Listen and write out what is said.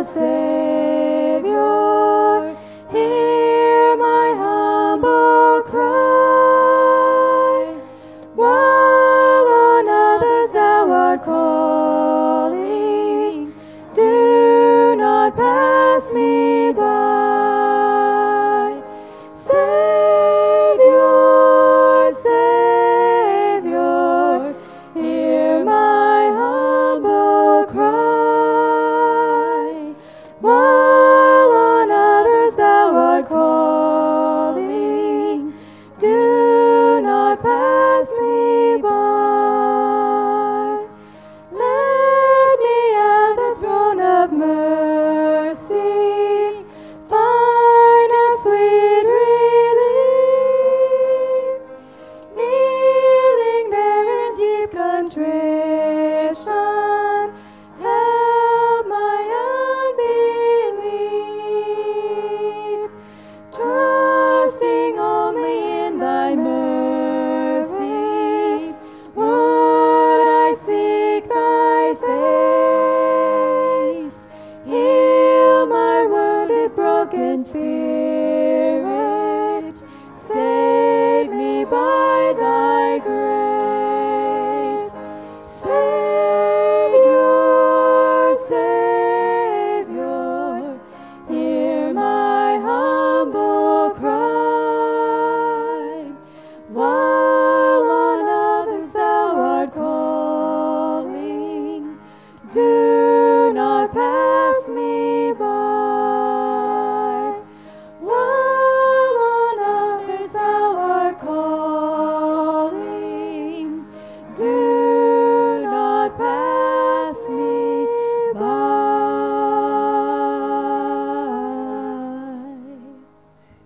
Savior, hear my humble cry. While on others thou art calling, do not pass me by. Savior, Savior, hear my humble cry. While on others thou art calling, do not pass me by. Let me at the throne of mercy find a sweet relief, kneeling there in deep contrition.